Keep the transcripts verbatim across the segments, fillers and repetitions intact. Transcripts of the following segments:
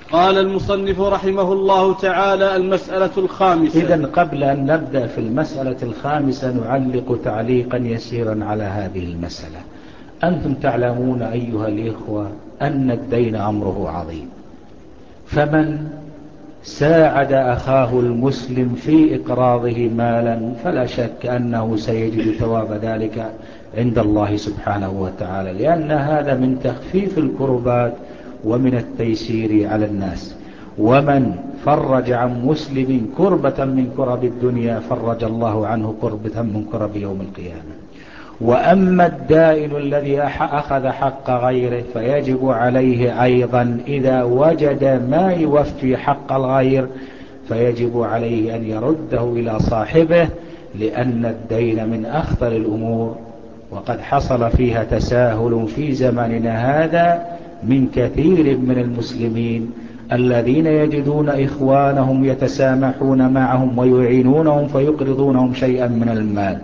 قال المصنف رحمه الله تعالى: المسألة الخامسة. إذن قبل أن نبدأ في المسألة الخامسة نعلق تعليقا يسيرا على هذه المسألة. أنتم تعلمون أيها الإخوة أن الدين أمره عظيم، فمن ساعد أخاه المسلم في إقراضه مالا فلا شك أنه سيجد ثواب ذلك عند الله سبحانه وتعالى، لأن هذا من تخفيف الكربات ومن التيسير على الناس. ومن فرج عن مسلم كربة من كرب الدنيا فرج الله عنه كربة من كرب يوم القيامة. وأما الدائن الذي أخذ حق غيره فيجب عليه أيضا إذا وجد ما يوفي حق الغير فيجب عليه أن يرده إلى صاحبه، لأن الدين من أخطر الأمور، وقد حصل فيها تساهل في زماننا هذا من كثير من المسلمين الذين يجدون إخوانهم يتسامحون معهم ويعينونهم فيقرضونهم شيئا من المال،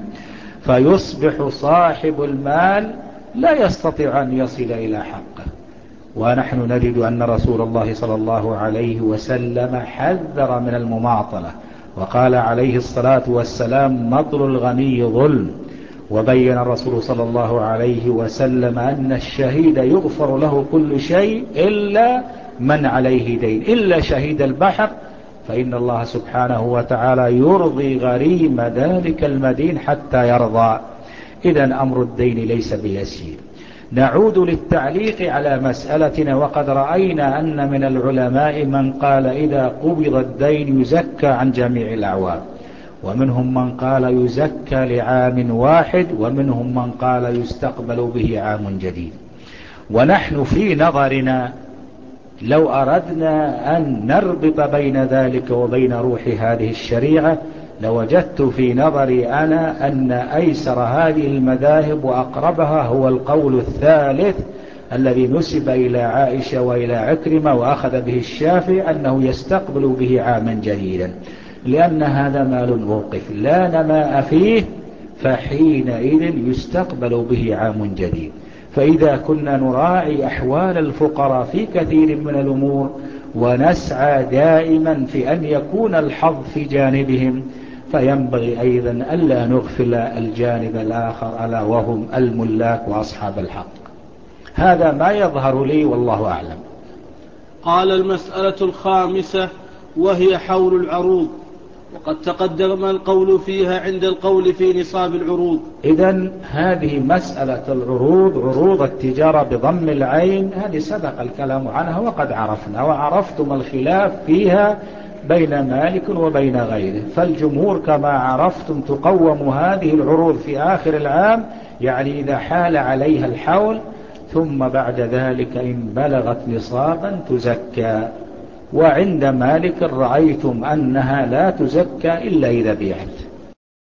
فيصبح صاحب المال لا يستطيع أن يصل إلى حقه. ونحن نجد أن رسول الله صلى الله عليه وسلم حذر من المماطلة، وقال عليه الصلاة والسلام: مطل الغني ظلم. وبين الرسول صلى الله عليه وسلم أن الشهيد يغفر له كل شيء إلا من عليه دين، إلا شهيد البحر، فإن الله سبحانه وتعالى يرضي غريم ذلك المدين حتى يرضى. إذن أمر الدين ليس بيسير. نعود للتعليق على مسألتنا، وقد رأينا أن من العلماء من قال إذا قبض الدين يزكى عن جميع الأعوام، ومنهم من قال يزكى لعام واحد، ومنهم من قال يستقبل به عام جديد. ونحن في نظرنا لو أردنا أن نربط بين ذلك وبين روح هذه الشريعة لوجدت في نظري أنا أن أيسر هذه المذاهب وأقربها هو القول الثالث الذي نسب إلى عائشة وإلى عكرمة وأخذ به الشافعي، أنه يستقبل به عاما جديدا، لأن هذا مال موقف لا نماء فيه، فحينئذ يستقبل به عام جديد. فإذا كنا نراعي أحوال الفقراء في كثير من الأمور ونسعى دائما في أن يكون الحظ في جانبهم، فينبغي أيضا ألا نغفل الجانب الآخر ألا وهم الملاك وأصحاب الحق. هذا ما يظهر لي والله أعلم. قال: المسألة الخامسة وهي حول العروض، وقد تقدم القول فيها عند القول في نصاب العروض. إذن هذه مسألة العروض، عروض التجارة بضم العين، هذه سبق الكلام عنها وقد عرفنا، وعرفتم الخلاف فيها بين مالك وبين غيره. فالجمهور كما عرفتم تقوم هذه العروض في آخر العام، يعني إذا حال عليها الحول، ثم بعد ذلك إن بلغت نصابا تزكى. وعند مالك رأيتم أنها لا تزكى إلا إذا بيعت،